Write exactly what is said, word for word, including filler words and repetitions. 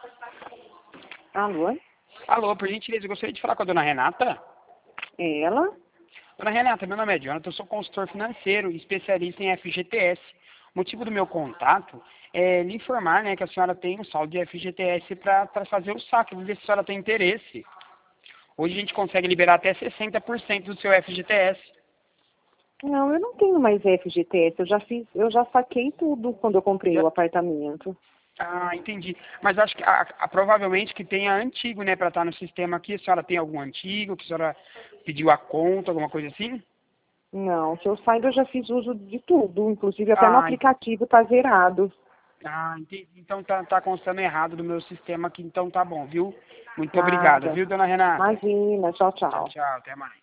Alô? Alô, por gentileza, eu gostaria de falar com a dona Renata. Ela? Dona Renata, meu nome é Jonathan, eu sou consultor financeiro e especialista em F G T S. O motivo do meu contato é lhe informar, né, que a senhora tem um saldo de F G T S para fazer o saque, vou ver se a senhora tem interesse. Hoje a gente consegue liberar até sessenta por cento do seu F G T S. Não, eu não tenho mais F G T S. Eu já fiz, eu já saquei tudo quando eu comprei Já- o apartamento. Ah, entendi. Mas acho que a- a- provavelmente que tenha antigo, né, para estar no sistema aqui. A senhora tem algum antigo, que a senhora pediu a conta, alguma coisa assim? Não, se eu saiba, eu já fiz uso de tudo. Inclusive até no Ah, aplicativo tá zerado. Ah, entendi. Então tá, tá constando errado no meu sistema aqui, então tá bom, viu? Muito obrigado, Nada. viu, dona Renata? Imagina. Tchau, Tchau, tchau. tchau, até mais.